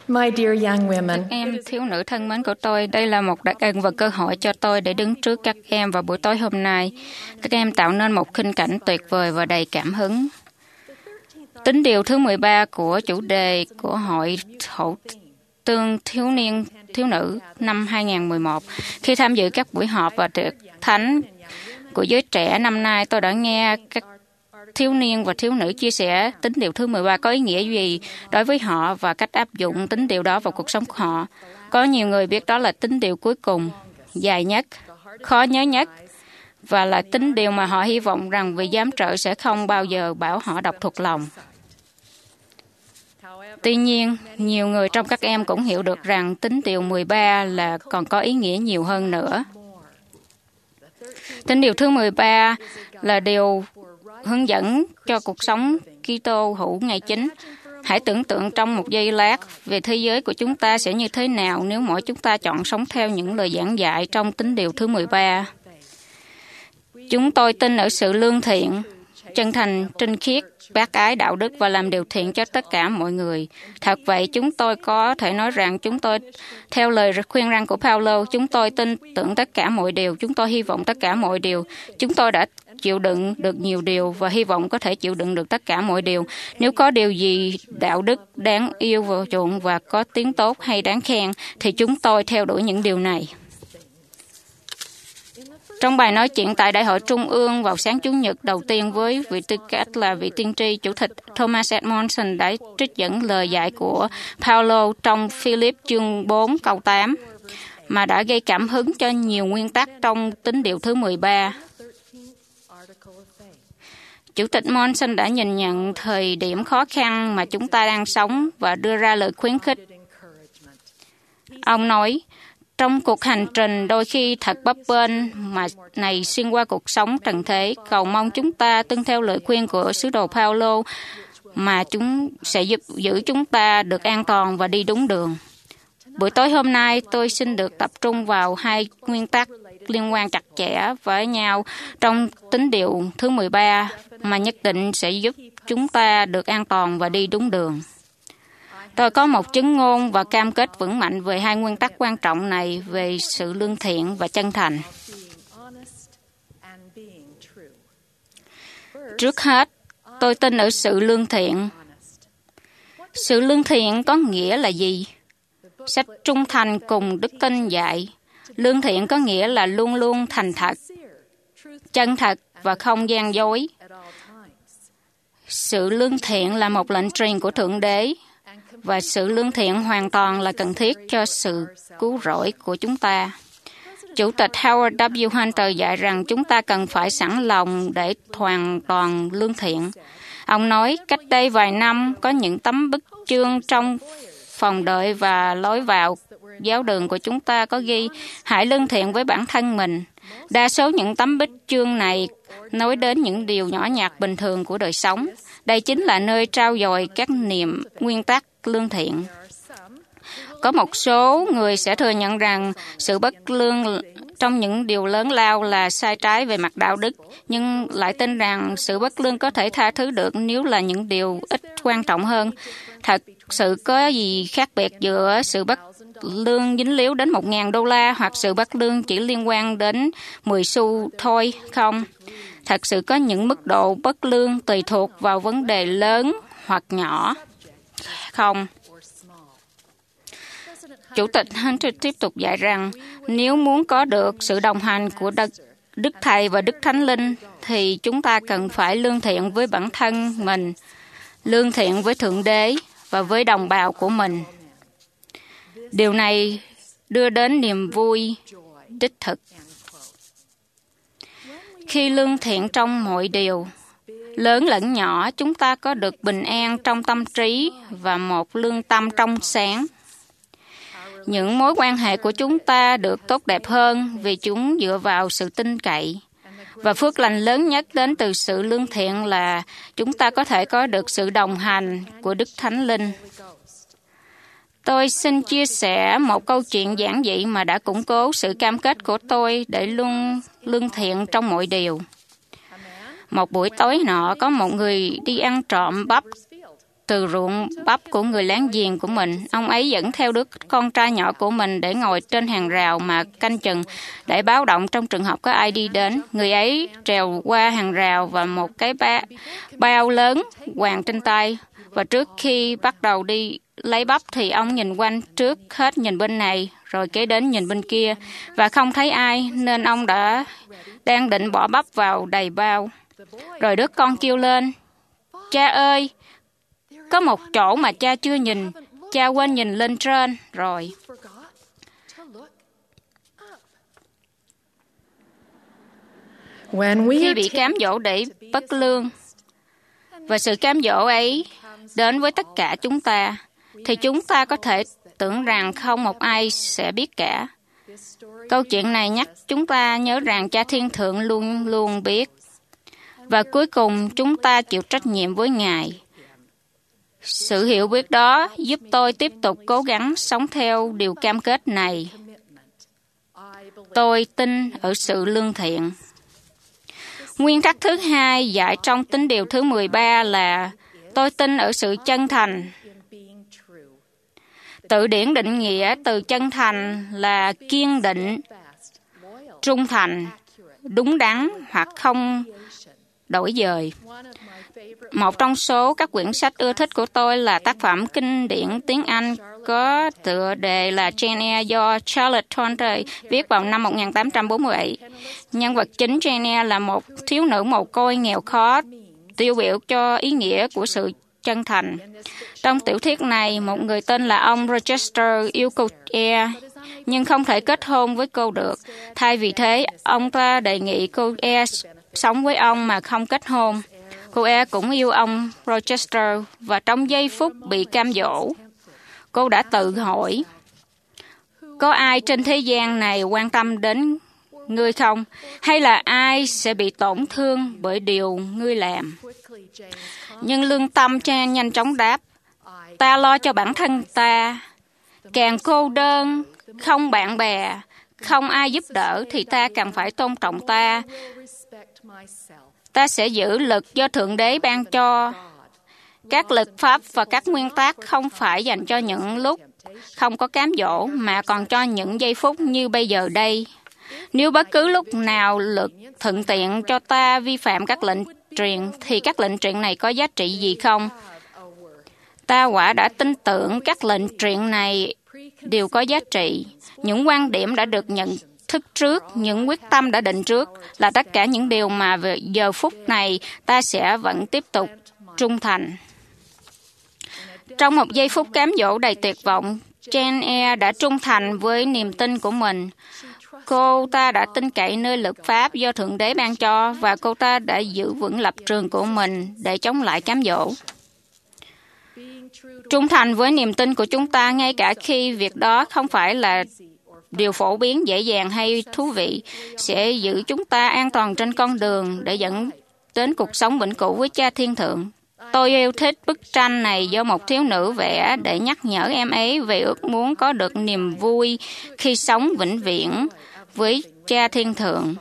My dear young women, Em thiếu nữ thân mến của tôi, đây là một đặc ân và cơ hội cho tôi để đứng trước các em vào buổi tối hôm nay. Các em tạo nên một khung cảnh tuyệt vời và đầy cảm hứng. Tín điều thứ 13 của chủ đề của Hội Hậu tương thiếu niên thiếu nữ năm 2011. Khi tham dự các buổi họp và tiệc thánh của giới trẻ năm nay, tôi đã nghe các thiếu niên và thiếu nữ chia sẻ tín điều thứ 13 có ý nghĩa gì đối với họ và cách áp dụng tín điều đó vào cuộc sống của họ. Có nhiều người biết đó là tín điều cuối cùng, dài nhất, khó nhớ nhất, và là tín điều mà họ hy vọng rằng vị giám trợ sẽ không bao giờ bảo họ đọc thuộc lòng. Tuy nhiên, nhiều người trong các em cũng hiểu được rằng tín điều 13 là còn có ý nghĩa nhiều hơn nữa. Tín điều thứ 13 là điều hướng dẫn cho cuộc sống Kitô hữu ngày chính. Hãy tưởng tượng trong một giây lát về thế giới của chúng ta sẽ như thế nào nếu mỗi chúng ta chọn sống theo những lời giảng dạy trong tín điều thứ 13. Chúng tôi tin ở sự lương thiện, chân thành, trinh khiết, bác ái, đạo đức và làm điều thiện cho tất cả mọi người. Thật vậy, chúng tôi có thể nói rằng chúng tôi, theo lời khuyên răn của Paulo, chúng tôi tin tưởng tất cả mọi điều, chúng tôi hy vọng tất cả mọi điều. Chúng tôi đã chịu đựng được nhiều điều và hy vọng có thể chịu đựng được tất cả mọi điều. Nếu có điều gì đạo đức, đáng yêu và chuộng và có tiếng tốt hay đáng khen, thì chúng tôi theo đuổi những điều này. Trong bài nói chuyện tại Đại hội Trung ương vào sáng Chủ nhật đầu tiên với vị tư cách là vị tiên tri, Chủ tịch Thomas S. Monson đã trích dẫn lời dạy của Paulo trong Philip chương 4 câu 8 mà đã gây cảm hứng cho nhiều nguyên tắc trong tín điều thứ 13. Chủ tịch Monson đã nhìn nhận thời điểm khó khăn mà chúng ta đang sống và đưa ra lời khuyến khích. Ông nói, trong cuộc hành trình đôi khi thật bấp bênh mà này xuyên qua cuộc sống trần thế, cầu mong chúng ta tuân theo lời khuyên của sứ đồ Paulo mà chúng sẽ giữ chúng ta được an toàn và đi đúng đường. Buổi tối hôm nay, tôi xin được tập trung vào hai nguyên tắc liên quan chặt chẽ với nhau trong tín điều thứ 13 mà nhất định sẽ giúp chúng ta được an toàn và đi đúng đường. Tôi có một chứng ngôn và cam kết vững mạnh về hai nguyên tắc quan trọng này về sự lương thiện và chân thành. Trước hết, tôi tin ở sự lương thiện. Sự lương thiện có nghĩa là gì? Sách Trung Thành cùng Đức Tin dạy, lương thiện có nghĩa là luôn luôn thành thật, chân thật và không gian dối. Sự lương thiện là một lệnh truyền của Thượng Đế, và sự lương thiện hoàn toàn là cần thiết cho sự cứu rỗi của chúng ta. Chủ tịch Howard W. Hunter dạy rằng chúng ta cần phải sẵn lòng để hoàn toàn lương thiện. Ông nói, cách đây vài năm, có những tấm bức chương trong phòng đợi và lối vào giáo đường của chúng ta có ghi, hãy lương thiện với bản thân mình. Đa số những tấm bích chương này nói đến những điều nhỏ nhặt bình thường của đời sống. Đây chính là nơi trao dồi các nguyên tắc lương thiện. Có một số người sẽ thừa nhận rằng sự bất lương trong những điều lớn lao là sai trái về mặt đạo đức, nhưng lại tin rằng sự bất lương có thể tha thứ được nếu là những điều ít quan trọng hơn. Thật sự có gì khác biệt giữa sự bất lương dính líu đến 1.000 đô la hoặc sự bất lương chỉ liên quan đến 10 xu thôi không? Thật sự có những mức độ bất lương tùy thuộc vào vấn đề lớn hoặc nhỏ không? Chủ tịch Hunter tiếp tục dạy rằng nếu muốn có được sự đồng hành của Đức Thầy và Đức Thánh Linh thì chúng ta cần phải lương thiện với bản thân mình, lương thiện với Thượng Đế và với đồng bào của mình. Điều này đưa đến niềm vui đích thực. Khi lương thiện trong mọi điều, lớn lẫn nhỏ, chúng ta có được bình an trong tâm trí và một lương tâm trong sáng. Những mối quan hệ của chúng ta được tốt đẹp hơn vì chúng dựa vào sự tin cậy. Và phước lành lớn nhất đến từ sự lương thiện là chúng ta có thể có được sự đồng hành của Đức Thánh Linh. Tôi xin chia sẻ một câu chuyện giản dị mà đã củng cố sự cam kết của tôi để luôn lương thiện trong mọi điều. Một buổi tối nọ, có một người đi ăn trộm bắp từ ruộng bắp của người láng giềng của mình. Ông ấy dẫn theo đứa con trai nhỏ của mình để ngồi trên hàng rào mà canh chừng, để báo động trong trường hợp có ai đi đến. Người ấy trèo qua hàng rào và một cái bao lớn quàng trên tay. Và trước khi bắt đầu đi lấy bắp thì ông nhìn quanh, trước hết nhìn bên này, rồi kế đến nhìn bên kia, và không thấy ai, nên ông đang định bỏ bắp vào đầy bao. Rồi đứa con kêu lên, cha ơi, có một chỗ mà cha chưa nhìn, cha quên nhìn lên trên rồi. Khi bị cám dỗ để bất lương, và sự cám dỗ ấy đến với tất cả chúng ta, thì chúng ta có thể tưởng rằng không một ai sẽ biết cả. Câu chuyện này nhắc chúng ta nhớ rằng Cha Thiên Thượng luôn luôn biết. Và cuối cùng chúng ta chịu trách nhiệm với Ngài. Sự hiểu biết đó giúp tôi tiếp tục cố gắng sống theo điều cam kết này. Tôi tin ở sự lương thiện. Nguyên tắc thứ hai dạy trong tín điều thứ 13 là tôi tin ở sự chân thành. Từ điển định nghĩa từ chân thành là kiên định, trung thành, đúng đắn hoặc không đổi dời. Một trong số các quyển sách ưa thích của tôi là tác phẩm kinh điển tiếng Anh có tựa đề là Jane Eyre do Charlotte Brontë viết vào năm 1847. Nhân vật chính Jane Eyre là một thiếu nữ mồ côi nghèo khó, tiêu biểu cho ý nghĩa của sự chân thành. Trong tiểu thuyết này, một người tên là ông Rochester yêu cô Eyre, nhưng không thể kết hôn với cô được. Thay vì thế, ông ta đề nghị cô Eyre sống với ông mà không kết hôn. Cô Eyre cũng yêu ông Rochester, và trong giây phút bị cam dỗ, cô đã tự hỏi, có ai trên thế gian này quan tâm đến ngươi không? Hay là ai sẽ bị tổn thương bởi điều ngươi làm? Nhưng lương tâm Jane nhanh chóng đáp, ta lo cho bản thân ta. Càng cô đơn, không bạn bè, không ai giúp đỡ thì ta càng phải tôn trọng ta. Ta sẽ giữ lực do Thượng Đế ban cho. Các luật pháp và các nguyên tắc không phải dành cho những lúc không có cám dỗ, mà còn cho những giây phút như bây giờ đây. Nếu bất cứ lúc nào luật thuận tiện cho ta vi phạm các lệnh truyền, thì các lệnh truyền này có giá trị gì không? Ta quả đã tin tưởng các lệnh truyền này đều có giá trị. Những quan điểm đã được nhận thức trước, những quyết tâm đã định trước là tất cả những điều mà về giờ phút này ta sẽ vẫn tiếp tục trung thành. Trong một giây phút cám dỗ đầy tuyệt vọng, Jane Eyre đã trung thành với niềm tin của mình. Cô ta đã tin cậy nơi luật pháp do Thượng Đế ban cho, và cô ta đã giữ vững lập trường của mình để chống lại cám dỗ. Trung thành với niềm tin của chúng ta, ngay cả khi việc đó không phải là điều phổ biến, dễ dàng hay thú vị, sẽ giữ chúng ta an toàn trên con đường để dẫn đến cuộc sống vĩnh cửu với Cha Thiên Thượng. Tôi yêu thích bức tranh này do một thiếu nữ vẽ để nhắc nhở em ấy về ước muốn có được niềm vui khi sống vĩnh viễn với Cha Thiên Thượng.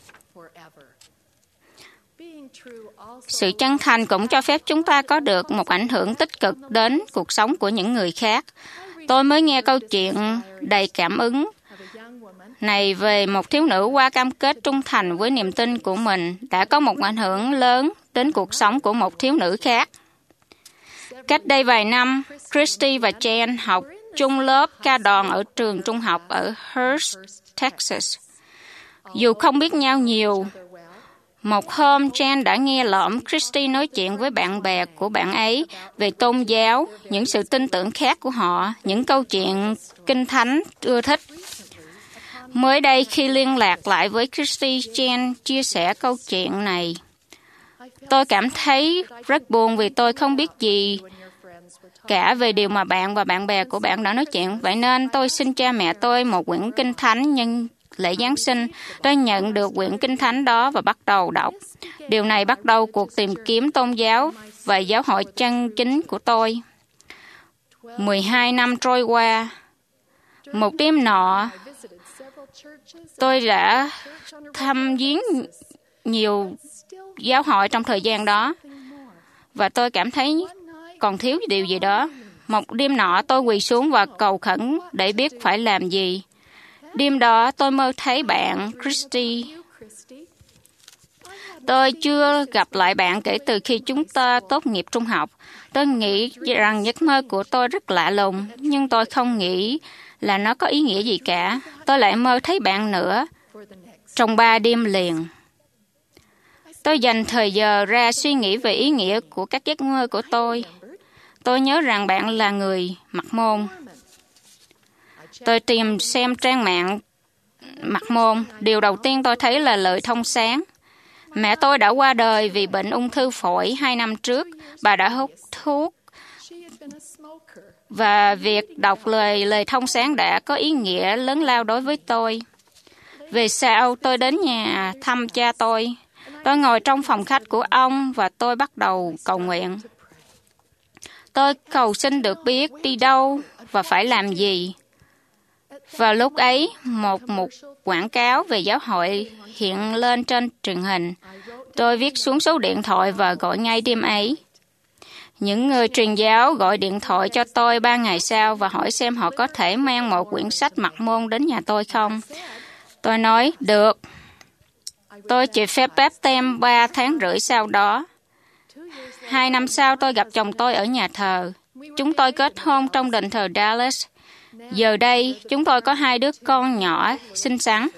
Sự chân thành cũng cho phép chúng ta có được một ảnh hưởng tích cực đến cuộc sống của những người khác. Tôi mới nghe câu chuyện đầy cảm ứng này về một thiếu nữ qua cam kết trung thành với niềm tin của mình đã có một ảnh hưởng lớn đến cuộc sống của một thiếu nữ khác. Cách đây vài năm, Christy và Jane học chung lớp ca đòn ở trường trung học ở Hurst, Texas. Dù không biết nhau nhiều, một hôm Jane đã nghe lỏm Christy nói chuyện với bạn bè của bạn ấy về tôn giáo, những sự tin tưởng khác của họ, những câu chuyện kinh thánh ưa thích. Mới đây khi liên lạc lại với Christy, Jane chia sẻ câu chuyện này. Tôi cảm thấy rất buồn vì tôi không biết gì cả về điều mà bạn và bạn bè của bạn đã nói chuyện. Vậy nên tôi xin cha mẹ tôi một quyển kinh thánh nhân lễ Giáng sinh. Tôi nhận được quyển kinh thánh đó và bắt đầu đọc. Điều này bắt đầu cuộc tìm kiếm tôn giáo và giáo hội chân chính của tôi. 12 năm trôi qua. Một đêm nọ, tôi đã thăm viếng nhiều giáo hội trong thời gian đó, và tôi cảm thấy còn thiếu điều gì đó. Một đêm nọ tôi quỳ xuống và cầu khẩn để biết phải làm gì. Đêm đó tôi mơ thấy bạn Christy. Tôi chưa gặp lại bạn kể từ khi chúng ta tốt nghiệp trung học. Tôi nghĩ rằng giấc mơ của tôi rất lạ lùng, nhưng tôi không nghĩ là nó có ý nghĩa gì cả. Tôi lại mơ thấy bạn nữa trong 3 đêm liền. Tôi dành thời giờ ra suy nghĩ về ý nghĩa của các giấc mơ của tôi. Tôi nhớ rằng bạn là người Mặc Môn. Tôi tìm xem trang mạng Mặc Môn. Điều đầu tiên tôi thấy là lời thông sáng. Mẹ tôi đã qua đời vì bệnh ung thư phổi 2 năm trước. Bà đã hút thuốc. Và việc đọc lời thông sáng đã có ý nghĩa lớn lao đối với tôi. Về sau, tôi đến nhà thăm cha tôi. Tôi ngồi trong phòng khách của ông và tôi bắt đầu cầu nguyện. Tôi cầu xin được biết đi đâu và phải làm gì. Vào lúc ấy, một quảng cáo về giáo hội hiện lên trên truyền hình. Tôi viết xuống số điện thoại và gọi ngay đêm ấy. Những người truyền giáo gọi điện thoại cho tôi 3 ngày sau và hỏi xem họ có thể mang một quyển sách Mặc Môn đến nhà tôi không. Tôi nói, được. Tôi chỉ phép báp-têm 3 tháng rưỡi sau đó. 2 năm sau, tôi gặp chồng tôi ở nhà thờ. Chúng tôi kết hôn trong đền thờ Dallas. Giờ đây, chúng tôi có 2 đứa con nhỏ, xinh xắn.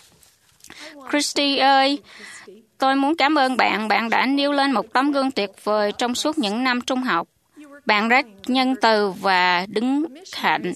Christy ơi, tôi muốn cảm ơn bạn. Bạn đã nêu lên một tấm gương tuyệt vời trong suốt những năm trung học. Bạn rất nhân từ và đứng hạnh.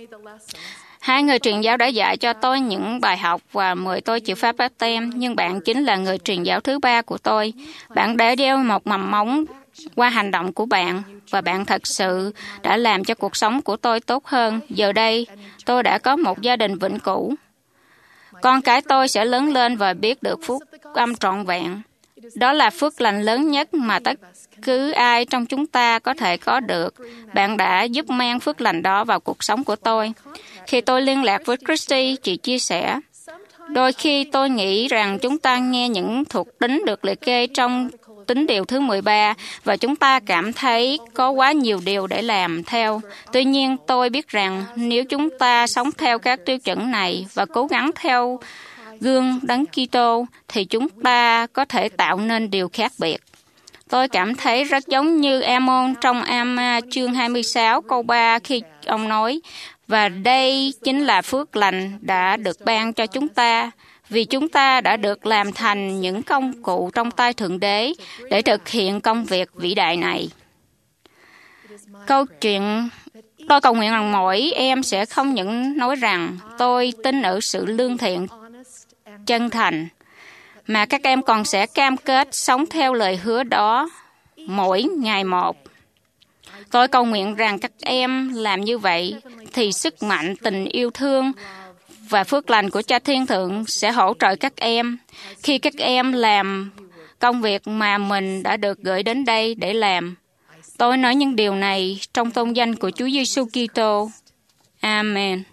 2 người truyền giáo đã dạy cho tôi những bài học và mời tôi chịu phép báp-têm, nhưng bạn chính là người truyền giáo thứ 3 của tôi. Bạn đã gieo một mầm móng qua hành động của bạn, và bạn thật sự đã làm cho cuộc sống của tôi tốt hơn. Giờ đây, tôi đã có một gia đình vĩnh cửu. Con cái tôi sẽ lớn lên và biết được phúc âm trọn vẹn. Đó là phước lành lớn nhất mà tất cứ ai trong chúng ta có thể có được. Bạn đã giúp mang phước lành đó vào cuộc sống của tôi. Khi tôi liên lạc với Christy, chị chia sẻ, đôi khi tôi nghĩ rằng chúng ta nghe những thuộc tính được liệt kê trong tín điều thứ 13 và chúng ta cảm thấy có quá nhiều điều để làm theo. Tuy nhiên, tôi biết rằng nếu chúng ta sống theo các tiêu chuẩn này và cố gắng theo gương Đấng Kitô thì chúng ta có thể tạo nên điều khác biệt. Tôi cảm thấy rất giống như Amos trong Amos chương 26 câu 3 khi ông nói, và đây chính là phước lành đã được ban cho chúng ta, vì chúng ta đã được làm thành những công cụ trong tay Thượng Đế để thực hiện công việc vĩ đại này. Tôi cầu nguyện rằng mỗi em sẽ không những nói rằng tôi tin ở sự lương thiện, chân thành, mà các em còn sẽ cam kết sống theo lời hứa đó mỗi ngày một. Tôi cầu nguyện rằng các em làm như vậy thì sức mạnh, tình yêu thương và phước lành của Cha Thiên Thượng sẽ hỗ trợ các em khi các em làm công việc mà mình đã được gửi đến đây để làm. Tôi nói những điều này trong tôn danh của Chúa Giêsu Kitô. Amen.